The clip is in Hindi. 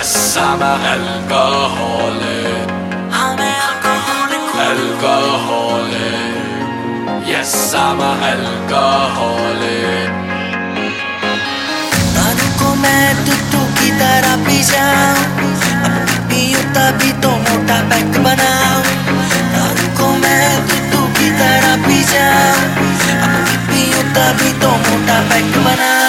Yes, I'm a alcoholic. I'm an alcoholic. Yes, I'm a alcoholic. दारू को मैं टुट्टू की तरह पी जाऊं, अब पीऊं तभी तो मोटा पैक बनाऊं। दारू को मैं टुट्टू की तरह पी जाऊं, अब पीऊं तभी तो मोटा पैक बनाऊं।